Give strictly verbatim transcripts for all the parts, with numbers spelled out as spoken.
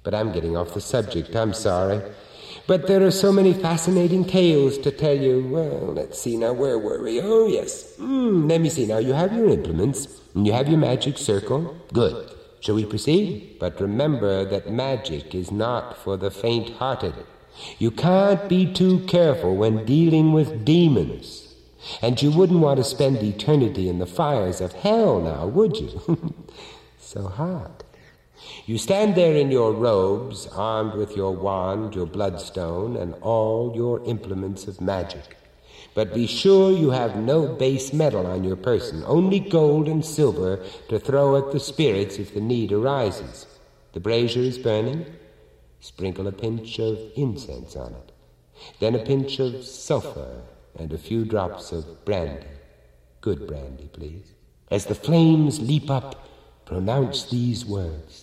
But I'm getting off the subject, I'm sorry. But there are so many fascinating tales to tell you. Well, let's see now, where were we? Oh, yes. Mm, let me see now. You have your implements, and you have your magic circle. Good. Shall we proceed? But remember that magic is not for the faint-hearted. You can't be too careful when dealing with demons. And you wouldn't want to spend eternity in the fires of hell now, would you? So hot. You stand there in your robes, armed with your wand, your bloodstone, and all your implements of magic. But be sure you have no base metal on your person, only gold and silver to throw at the spirits if the need arises. The brazier is burning. Sprinkle a pinch of incense on it. Then a pinch of sulfur and a few drops of brandy. Good brandy, please. As the flames leap up, pronounce these words.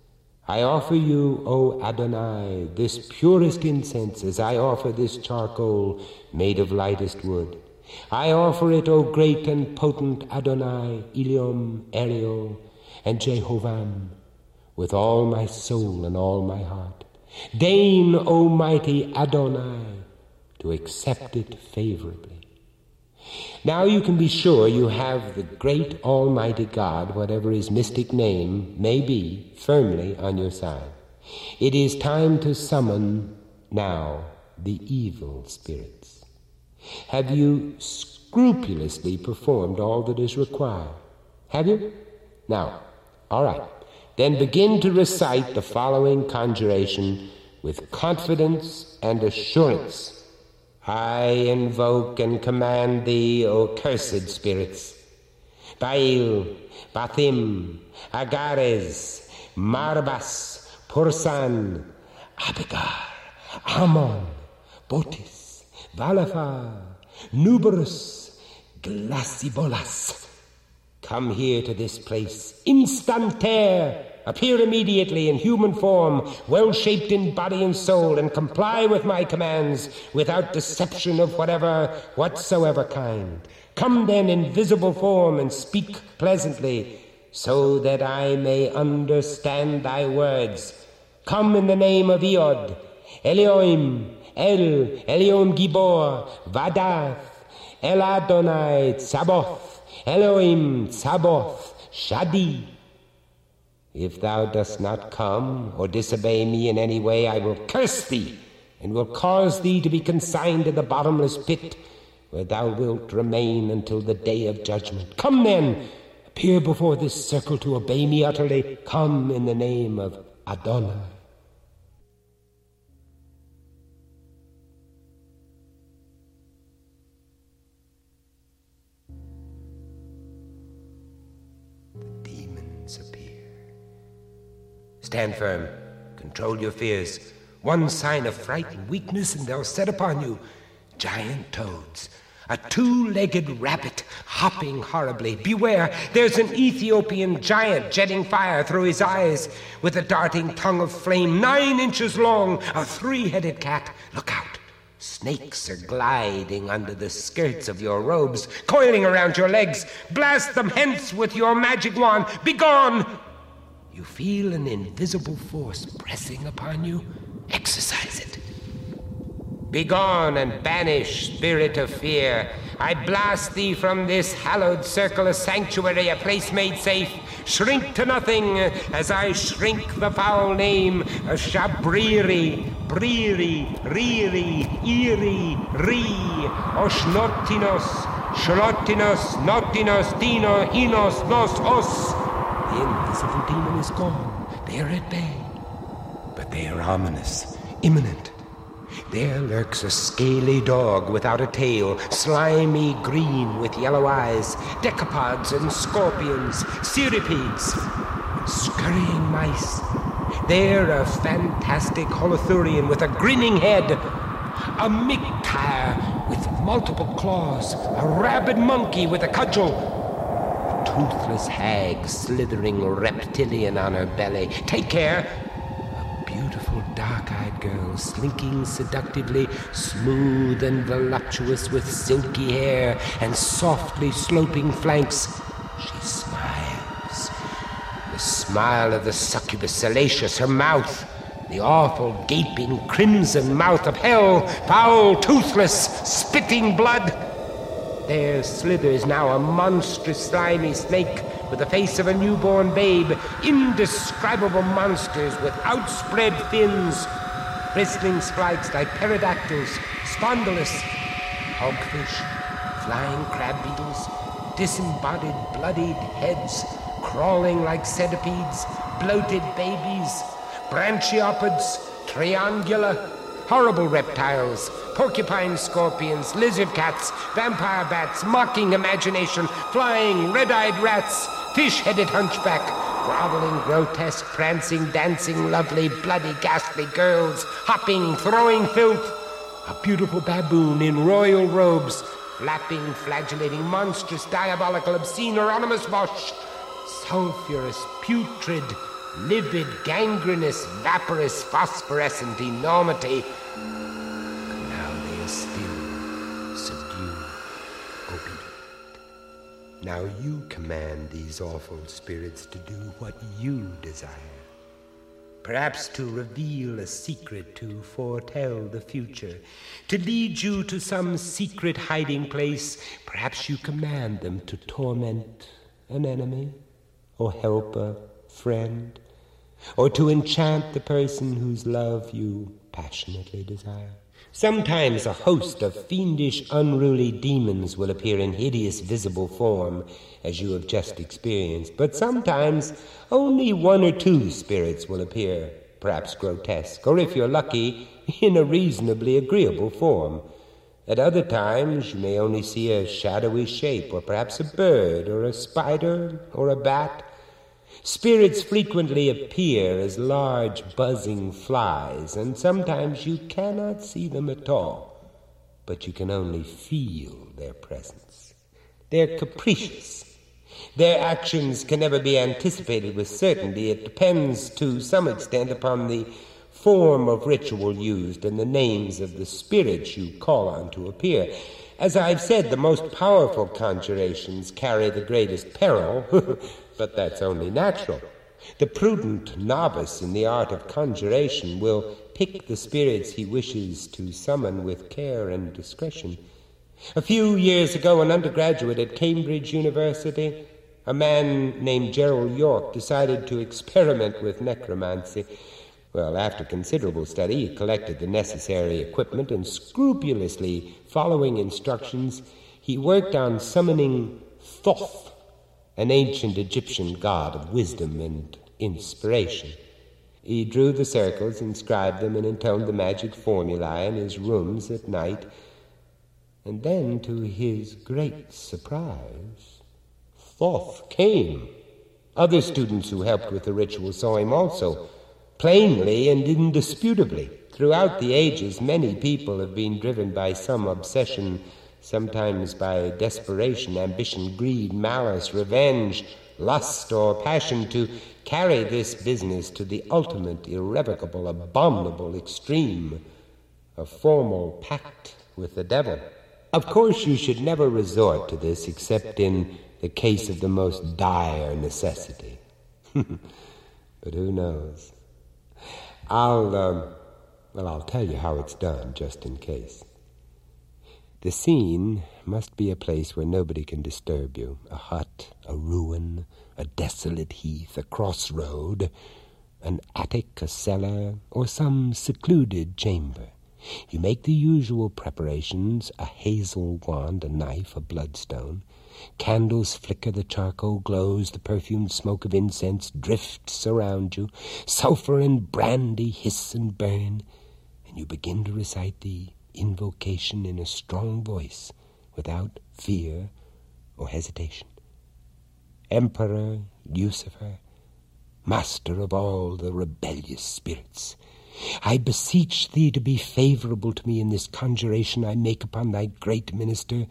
I offer you, O Adonai, this purest incense as I offer this charcoal made of lightest wood. I offer it, O great and potent Adonai, Eliom, Ariel, and Jehovam, with all my soul and all my heart. Deign, O mighty Adonai, to accept it favorably. Now you can be sure you have the great Almighty God, whatever his mystic name may be, firmly on your side. It is time to summon now the evil spirits. Have you scrupulously performed all that is required? Have you? Now, all right. Then begin to recite the following conjuration with confidence and assurance. I invoke and command thee, O cursed spirits, Baal, Bathim, Agares, Marbas, Pursan, Abigar, Ammon, Botis, Valaphar, Nuberus, Glasibolas. Come here to this place, instanter. Appear immediately in human form, well-shaped in body and soul, and comply with my commands without deception of whatever, whatsoever kind. Come then in visible form and speak pleasantly, so that I may understand thy words. Come in the name of Iod, Elioim, El, Eliom Gibor, Vadath, El Adonai, Tzaboth, Elohim, Tzaboth, Shadi. If thou dost not come or disobey me in any way, I will curse thee and will cause thee to be consigned to the bottomless pit, where thou wilt remain until the day of judgment. Come then, appear before this circle to obey me utterly. Come in the name of Adonai. The demons appear. Stand firm. Control your fears. One sign of fright and weakness, and they'll set upon you. Giant toads. A two-legged rabbit hopping horribly. Beware, there's an Ethiopian giant jetting fire through his eyes with a darting tongue of flame nine inches long. A three-headed cat. Look out. Snakes are gliding under the skirts of your robes, coiling around your legs. Blast them hence with your magic wand. Begone! You feel an invisible force pressing upon you. Exercise it. Begone and banish, spirit of fear. I blast thee from this hallowed circle, a sanctuary, a place made safe. Shrink to nothing as I shrink the foul name of Shabriri, Briri, Riri, Iri, Ri, Oshnotinos, Shrotinos, Notinos, Dino, Hinos, Nos, Os. The invisible demon is gone. They are at bay. But they are ominous, imminent. There lurks a scaly dog without a tail, slimy green with yellow eyes, decapods and scorpions, cirripedes, scurrying mice. There a fantastic holothurian with a grinning head, a mictire with multiple claws, a rabid monkey with a cudgel, toothless hag slithering reptilian on her belly. Take care! A beautiful dark-eyed girl slinking seductively, smooth and voluptuous with silky hair and softly sloping flanks. She smiles. The smile of the succubus, salacious, her mouth the awful, gaping, crimson mouth of hell, foul, toothless, spitting blood. There slithers now a monstrous, slimy snake with the face of a newborn babe, indescribable monsters with outspread fins, bristling spikes like pterodactyls, spondylus, hogfish, flying crab beetles, disembodied, bloodied heads, crawling like centipedes, bloated babies, branchiopods, triangular, horrible reptiles, porcupine scorpions, lizard cats, vampire bats, mocking imagination, flying red-eyed rats, fish-headed hunchback, groveling, grotesque, prancing, dancing, lovely, bloody, ghastly girls, hopping, throwing filth, a beautiful baboon in royal robes, flapping, flagellating, monstrous, diabolical, obscene, anonymous mosh, sulphurous, putrid, livid, gangrenous, vaporous, phosphorescent enormity. But now they are still, subdued, obedient. Now you command these awful spirits to do what you desire. Perhaps to reveal a secret, to foretell the future, to lead you to some secret hiding place. Perhaps you command them to torment an enemy, or help a friend, or to enchant the person whose love you passionately desire. Sometimes a host of fiendish, unruly demons will appear in hideous visible form, as you have just experienced, but sometimes only one or two spirits will appear, perhaps grotesque, or if you're lucky, in a reasonably agreeable form. At other times you may only see a shadowy shape, or perhaps a bird, or a spider, or a bat. Spirits frequently appear as large buzzing flies, and sometimes you cannot see them at all, but you can only feel their presence. They're capricious. Their actions can never be anticipated with certainty. It depends to some extent upon the form of ritual used and the names of the spirits you call on to appear. As I've said, the most powerful conjurations carry the greatest peril, but that's only natural. The prudent novice in the art of conjuration will pick the spirits he wishes to summon with care and discretion. A few years ago, an undergraduate at Cambridge University, a man named Gerald York, decided to experiment with necromancy. Well, after considerable study, he collected the necessary equipment and, scrupulously following instructions, he worked on summoning Thoth, an ancient Egyptian god of wisdom and inspiration. He drew the circles, inscribed them, and intoned the magic formulae in his rooms at night. And then, to his great surprise, Thoth came. Other students who helped with the ritual saw him also, plainly and indisputably. Throughout the ages, many people have been driven by some obsession, sometimes by desperation, ambition, greed, malice, revenge, lust, or passion, to carry this business to the ultimate, irrevocable, abominable extreme, a formal pact with the devil. Of course, you should never resort to this except in the case of the most dire necessity. But who knows? I'll, um, well, I'll tell you how it's done, just in case. The scene must be a place where nobody can disturb you. A hut, a ruin, a desolate heath, a crossroad, an attic, a cellar, or some secluded chamber. You make the usual preparations, a hazel wand, a knife, a bloodstone. Candles flicker, the charcoal glows, the perfumed smoke of incense drifts around you. Sulphur and brandy hiss and burn, and you begin to recite the invocation in a strong voice, without fear or hesitation. Emperor Lucifer, master of all the rebellious spirits, I beseech thee to be favorable to me in this conjuration I make upon thy great minister,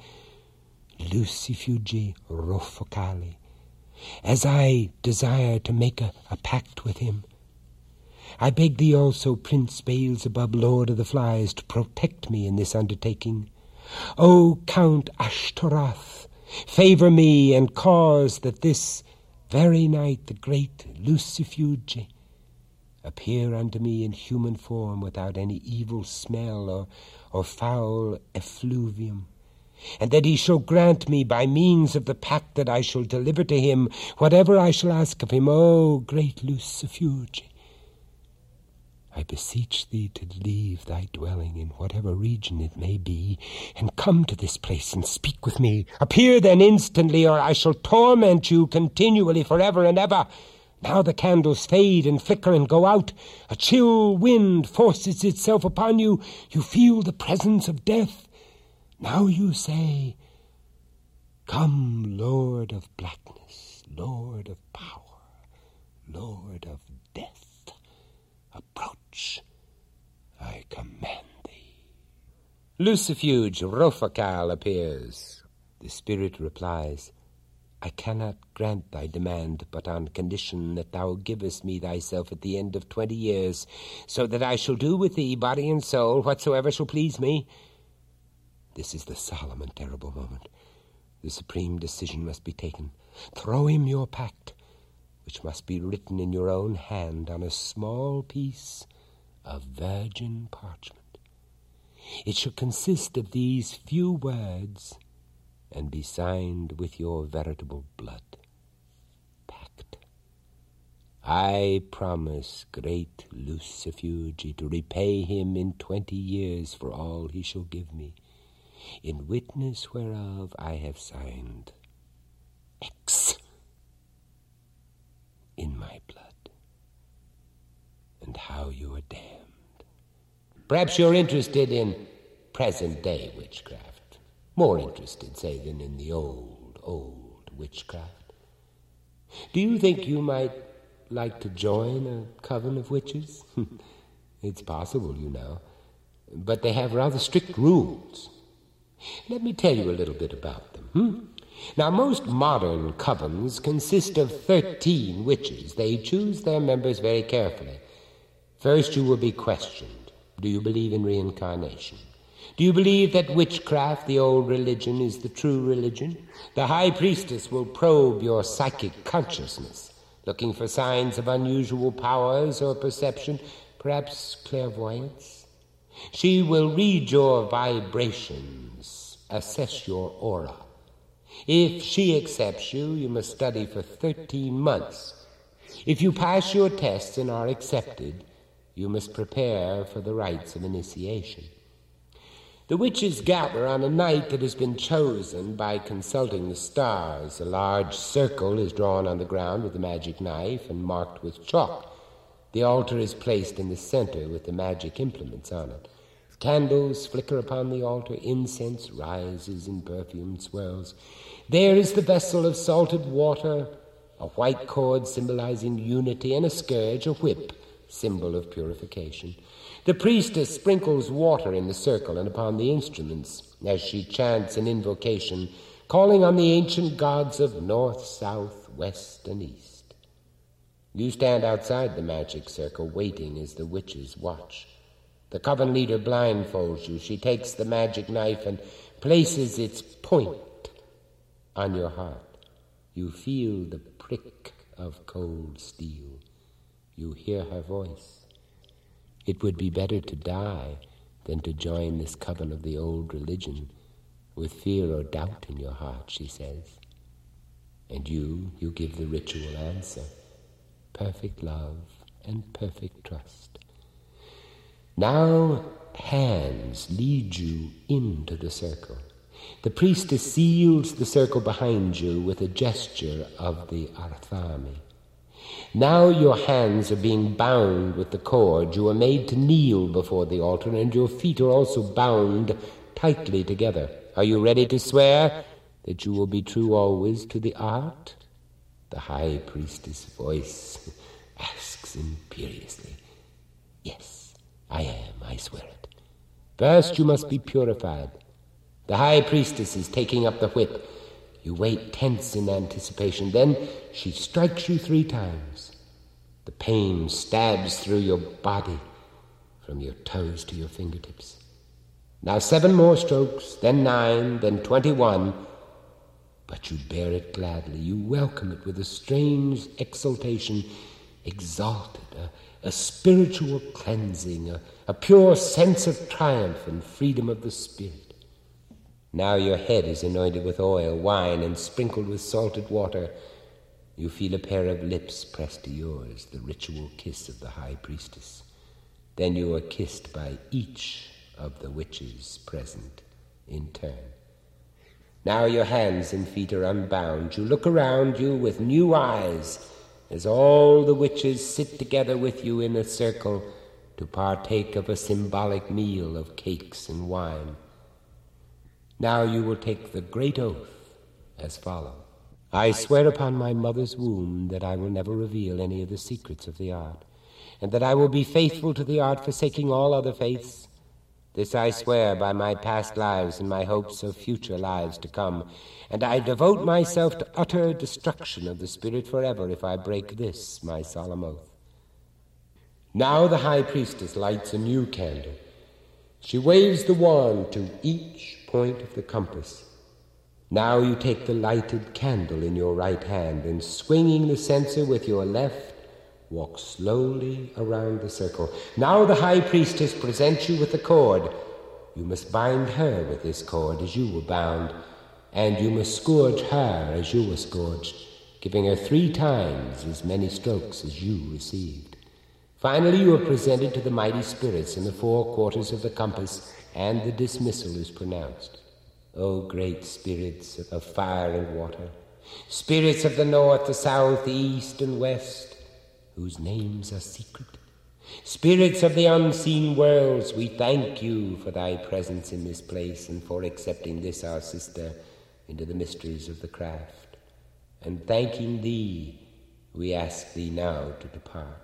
Lucifuge Rofocale, as I desire to make a, a pact with him. I beg thee also, Prince Beelzebub, Lord of the Flies, to protect me in this undertaking. O Count Ashtaroth, favor me and cause that this very night the great Lucifuge, appear unto me in human form without any evil smell or, or foul effluvium, and that he shall grant me by means of the pact that I shall deliver to him whatever I shall ask of him. O great Lucifuge, I beseech thee to leave thy dwelling in whatever region it may be, and come to this place and speak with me. Appear then instantly, or I shall torment you continually forever and ever. Now the candles fade and flicker and go out. A chill wind forces itself upon you. You feel the presence of death. Now you say, Come, Lord of blackness, Lord of power, Lord of death. Approach, I command thee. Lucifuge Rofacal appears. The spirit replies, I cannot grant thy demand, but on condition that thou givest me thyself at the end of twenty years, so that I shall do with thee, body and soul, whatsoever shall please me. This is the solemn and terrible moment. The supreme decision must be taken. Throw him your pact, which must be written in your own hand on a small piece of virgin parchment. It shall consist of these few words, and be signed with your veritable blood. Pact. I promise great Lucifuge to repay him in twenty years for all he shall give me, in witness whereof I have signed X in my blood, and how you are damned. Perhaps you're interested in present-day witchcraft. More interested, say, than in the old, old witchcraft. Do you think you might like to join a coven of witches? It's possible, you know, but they have rather strict rules. Let me tell you a little bit about them. Hmm? Now, most modern covens consist of thirteen witches. They choose their members very carefully. First, you will be questioned. Do you believe in reincarnation? Do you believe that witchcraft, the old religion, is the true religion? The high priestess will probe your psychic consciousness, looking for signs of unusual powers or perception, perhaps clairvoyance. She will read your vibrations, assess your aura. If she accepts you, you must study for thirteen months. If you pass your tests and are accepted, you must prepare for the rites of initiation. The witches gather on a night that has been chosen by consulting the stars. A large circle is drawn on the ground with a magic knife and marked with chalk. The altar is placed in the center with the magic implements on it. Candles flicker upon the altar, incense rises and perfume swirls. There is the vessel of salted water, a white cord symbolizing unity, and a scourge, a whip, symbol of purification. The priestess sprinkles water in the circle and upon the instruments as she chants an invocation, calling on the ancient gods of north, south, west, and east. You stand outside the magic circle, waiting as the witches watch. The coven leader blindfolds you. She takes the magic knife and places its point on your heart. You feel the prick of cold steel. You hear her voice. It would be better to die than to join this coven of the old religion with fear or doubt in your heart, she says. And you, you give the ritual answer. Perfect love and perfect trust. Now hands lead you into the circle. The priestess seals the circle behind you with a gesture of the Arthami. Now your hands are being bound with the cord. You are made to kneel before the altar, and your feet are also bound tightly together. Are you ready to swear that you will be true always to the art? The high priestess' voice asks imperiously. Yes, I am, I swear it. First you must be purified. The high priestess is taking up the whip. You wait tense in anticipation. Then she strikes you three times. The pain stabs through your body from your toes to your fingertips. Now seven more strokes, then nine, then twenty-one. But you bear it gladly. You welcome it with a strange exultation, exalted, a spiritual cleansing, a, a pure sense of triumph and freedom of the spirit. Now your head is anointed with oil, wine, and sprinkled with salted water. You feel a pair of lips pressed to yours, the ritual kiss of the high priestess. Then you are kissed by each of the witches present in turn. Now your hands and feet are unbound. You look around you with new eyes as all the witches sit together with you in a circle to partake of a symbolic meal of cakes and wine. Now you will take the great oath as follows. I swear upon my mother's womb that I will never reveal any of the secrets of the art, and that I will be faithful to the art, forsaking all other faiths. This I swear by my past lives and my hopes of future lives to come, and I devote myself to utter destruction of the spirit forever if I break this, my solemn oath. Now the high priestess lights a new candle. She waves the wand to each point of the compass. Now you take the lighted candle in your right hand, and swinging the censer with your left, walk slowly around the circle. Now the high priestess presents you with the cord. You must bind her with this cord as you were bound, and you must scourge her as you were scourged, giving her three times as many strokes as you received. Finally you are presented to the mighty spirits in the four quarters of the compass, and the dismissal is pronounced. O great spirits of fire and water, spirits of the north, the south, the east, and west, whose names are secret, spirits of the unseen worlds, we thank you for thy presence in this place and for accepting this our sister into the mysteries of the craft. And thanking thee, we ask thee now to depart.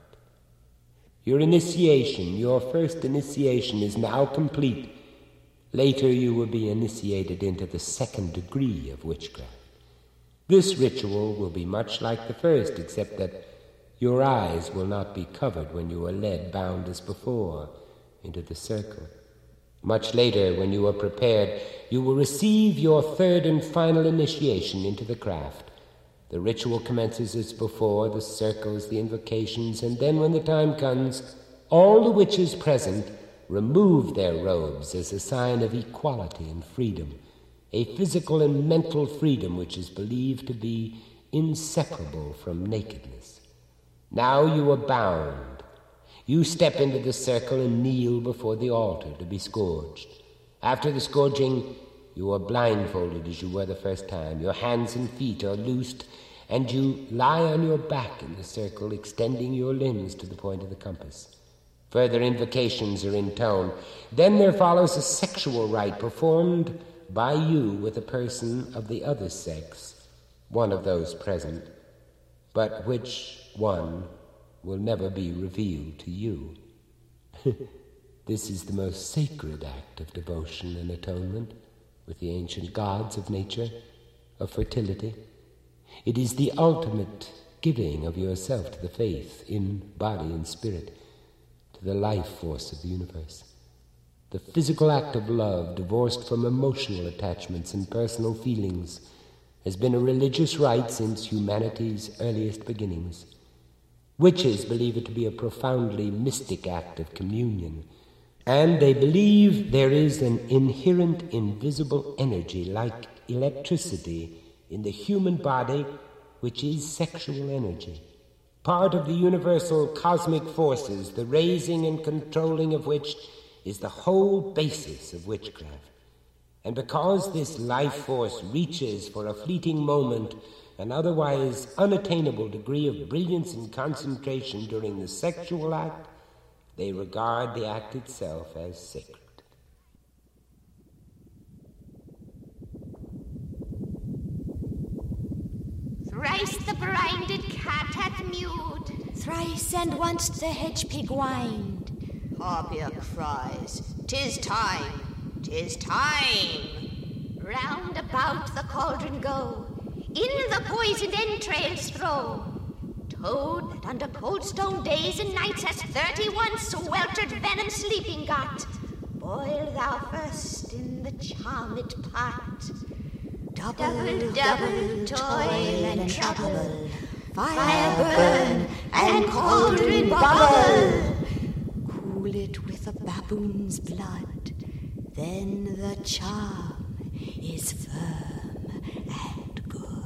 Your initiation, your first initiation, is now complete. Later you will be initiated into the second degree of witchcraft. This ritual will be much like the first, except that your eyes will not be covered when you are led, bound as before, into the circle. Much later, when you are prepared, you will receive your third and final initiation into the craft. The ritual commences as before, the circles, the invocations, and then when the time comes, all the witches present remove their robes as a sign of equality and freedom, a physical and mental freedom which is believed to be inseparable from nakedness. Now you are bound. You step into the circle and kneel before the altar to be scourged. After the scourging, you are blindfolded as you were the first time. Your hands and feet are loosed, and you lie on your back in the circle, extending your limbs to the point of the compass. Further invocations are intoned. Then there follows a sexual rite performed by you with a person of the other sex, one of those present, but which one will never be revealed to you. This is the most sacred act of devotion and atonement with the ancient gods of nature, of fertility. It is the ultimate giving of yourself to the faith in body and spirit, to the life force of the universe. The physical act of love, divorced from emotional attachments and personal feelings, has been a religious rite since humanity's earliest beginnings. Witches believe it to be a profoundly mystic act of communion, and they believe there is an inherent invisible energy like electricity in the human body, which is sexual energy, part of the universal cosmic forces, the raising and controlling of which is the whole basis of witchcraft. And because this life force reaches for a fleeting moment an otherwise unattainable degree of brilliance and concentration during the sexual act, they regard the act itself as sacred. Thrice the brinded cat hath mewed, thrice and once the hedge pig whined. Harpier cries, "'Tis time, 'tis time!" Round about the cauldron go, in the poisoned entrails throw. Toad that under cold stone days and nights has thirty-one sweltered venom sleeping got, boil thou first in the charmed pot. Double, double, double, toil and trouble, fire burn and cauldron bubble. it with a baboon's blood. Then the charm is firm and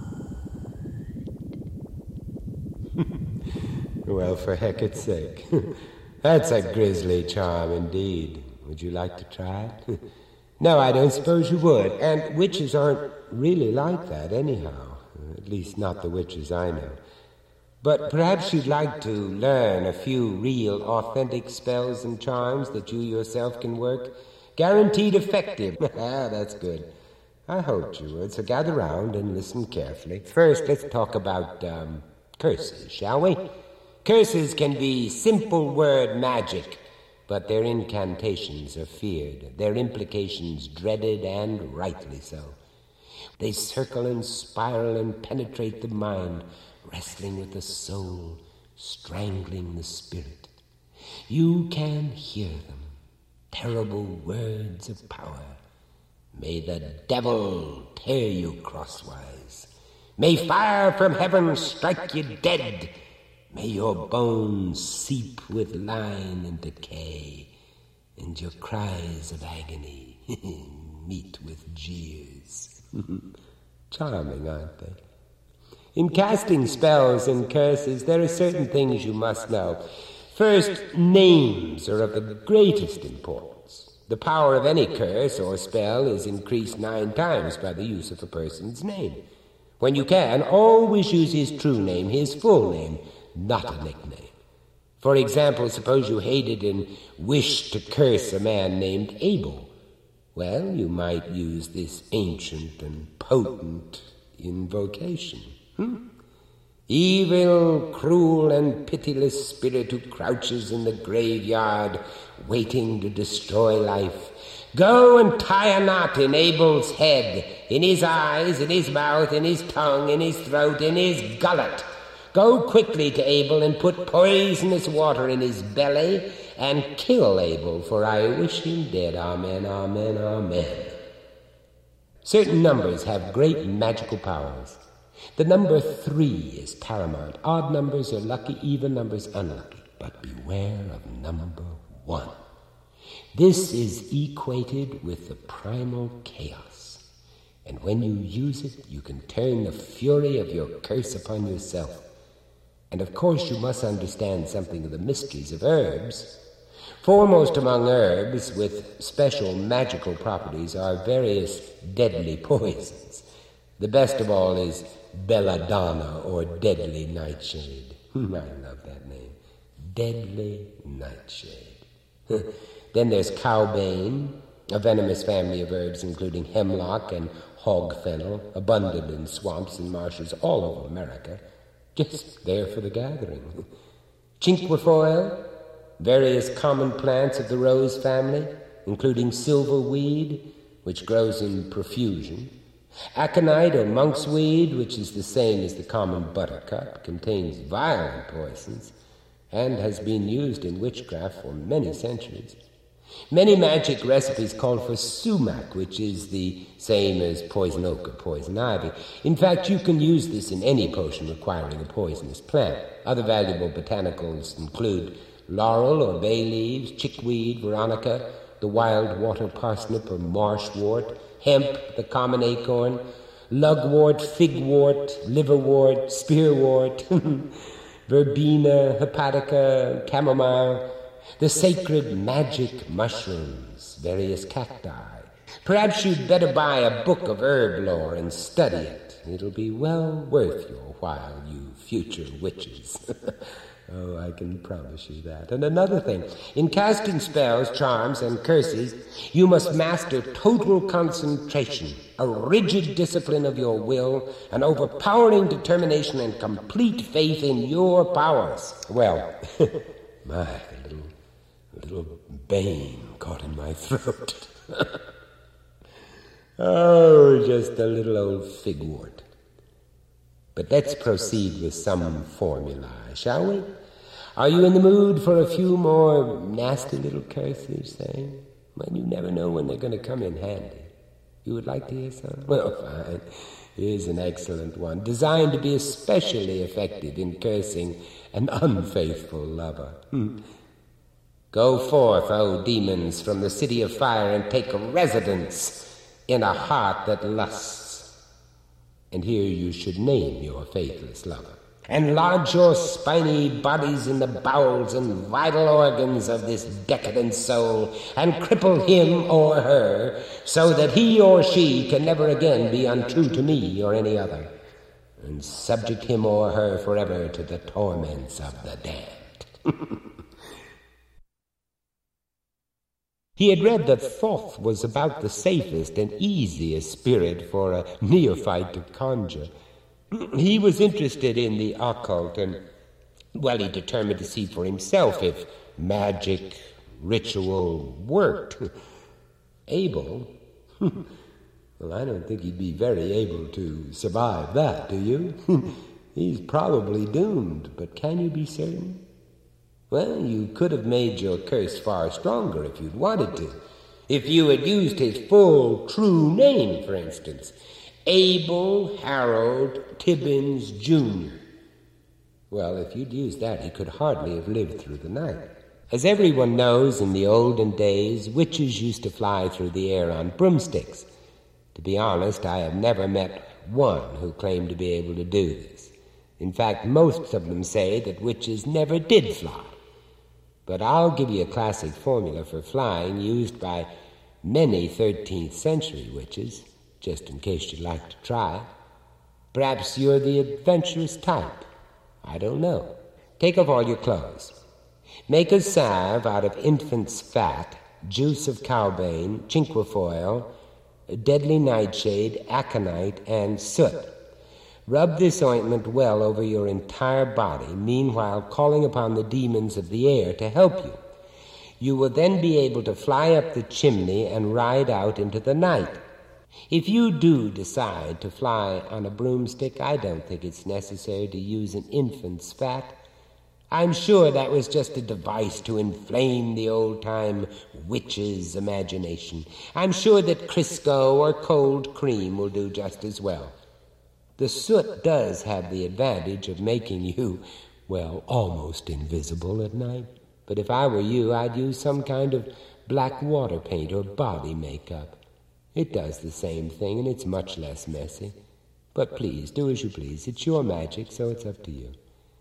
good. Well, for Hecate's sake. That's a grisly charm indeed. Would you like to try it? No, I don't suppose you would. And witches aren't really like that anyhow. At least not the witches I know. But perhaps you'd like to learn a few real, authentic spells and charms that you yourself can work. Guaranteed effective. Ah, that's good. I hoped you would, so gather round and listen carefully. First, let's talk about um, curses, shall we? Curses can be simple word magic, but their incantations are feared, their implications dreaded, and rightly so. They circle and spiral and penetrate the mind, wrestling with the soul, strangling the spirit. You can hear them, terrible words of power. May the devil tear you crosswise. May fire from heaven strike you dead. May your bones seep with line and decay, and your cries of agony meet with jeers. Charming, aren't they? In casting spells and curses, there are certain things you must know. First, names are of the greatest importance. The power of any curse or spell is increased nine times by the use of a person's name. When you can, always use his true name, his full name, not a nickname. For example, suppose you hated and wished to curse a man named Abel. Well, you might use this ancient and potent invocation. Hmm? Evil, cruel, and pitiless spirit who crouches in the graveyard, waiting to destroy life, go and tie a knot in Abel's head, in his eyes, in his mouth, in his tongue, in his throat, in his gullet. Go quickly to Abel and put poisonous water in his belly and kill Abel, for I wish him dead. Amen, amen, amen. Certain numbers have great magical powers. The number three is paramount. Odd numbers are lucky, even numbers unlucky. But beware of number one. This is equated with the primal chaos. And when you use it, you can turn the fury of your curse upon yourself. And of course you must understand something of the mysteries of herbs. Foremost among herbs with special magical properties are various deadly poisons. The best of all is belladonna, or deadly nightshade. I love that name. Deadly nightshade. Then there's cowbane, a venomous family of herbs including hemlock and hog fennel, abundant in swamps and marshes all over America. Just there for the gathering. Cinquefoil, various common plants of the rose family, including silverweed, which grows in profusion. Aconite or monk's weed, which is the same as the common buttercup, contains violent poisons and has been used in witchcraft for many centuries. Many magic recipes call for sumac, which is the same as poison oak or poison ivy. In fact, you can use this in any potion requiring a poisonous plant. Other valuable botanicals include laurel or bay leaves, chickweed, veronica, the wild water parsnip or marshwort, hemp, the common acorn, lugwort, figwort, liverwort, spearwort, verbena, hepatica, chamomile, the sacred magic mushrooms, various cacti. Perhaps you'd better buy a book of herb lore and study it. It'll be well worth your while, you future witches. Oh, I can promise you that. And another thing, in casting spells, charms, and curses, you must master total concentration, a rigid discipline of your will, an overpowering determination, and complete faith in your powers. Well, my little, little bane caught in my throat. Oh, just a little old figwort. But let's proceed with some formula, shall we? Are you in the mood for a few more nasty little curses, say? Well, you never know when they're going to come in handy. You would like to hear some? Well, fine. Here's an excellent one, designed to be especially effective in cursing an unfaithful lover. Hmm. Go forth, O demons, from the city of fire, and take residence in a heart that lusts. And here you should name your faithless lover, and lodge your spiny bodies in the bowels and vital organs of this decadent soul, and cripple him or her, so that he or she can never again be untrue to me or any other, and subject him or her forever to the torments of the damned. He had read that Thoth was about the safest and easiest spirit for a neophyte to conjure. He was interested in the occult, and, well, he determined to see for himself if magic, ritual worked. Abel? Well, I don't think he'd be very able to survive that, do you? He's probably doomed, but can you be certain? Well, you could have made your curse far stronger if you'd wanted to. If you had used his full, true name, for instance. Abel Harold Tibbins, Junior Well, if you'd used that, he could hardly have lived through the night. As everyone knows, in the olden days, witches used to fly through the air on broomsticks. To be honest, I have never met one who claimed to be able to do this. In fact, most of them say that witches never did fly. But I'll give you a classic formula for flying used by many thirteenth century witches, just in case you'd like to try. Perhaps you're the adventurous type. I don't know. Take off all your clothes. Make a salve out of infant's fat, juice of cowbane, cinquefoil, deadly nightshade, aconite, and soot. Rub this ointment well over your entire body, meanwhile calling upon the demons of the air to help you. You will then be able to fly up the chimney and ride out into the night. If you do decide to fly on a broomstick, I don't think it's necessary to use an infant's fat. I'm sure that was just a device to inflame the old-time witch's imagination. I'm sure that Crisco or cold cream will do just as well. The soot does have the advantage of making you, well, almost invisible at night. But if I were you, I'd use some kind of black water paint or body makeup. It does the same thing, and it's much less messy. But please, do as you please. It's your magic, so it's up to you.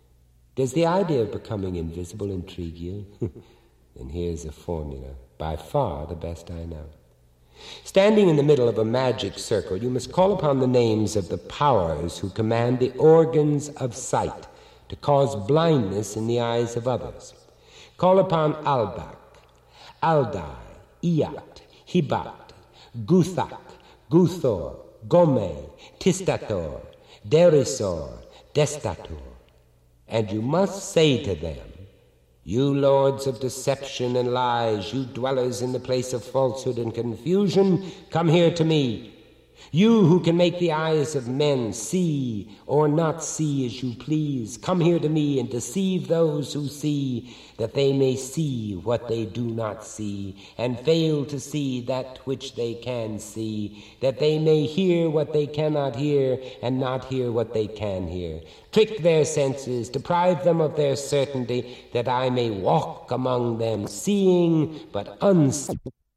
Does the idea of becoming invisible intrigue you? Then here's a formula, by far the best I know. Standing in the middle of a magic circle, you must call upon the names of the powers who command the organs of sight to cause blindness in the eyes of others. Call upon Albak, Aldai, Iat, Hibat, Guthak, Guthor, Gome, Tistator, Derisor, Destator. And you must say to them, you lords of deception and lies, you dwellers in the place of falsehood and confusion, come here to me. You who can make the eyes of men see or not see as you please, come here to me and deceive those who see, that they may see what they do not see, and fail to see that which they can see, that they may hear what they cannot hear, and not hear what they can hear. Trick their senses, deprive them of their certainty, that I may walk among them, seeing but unseeing.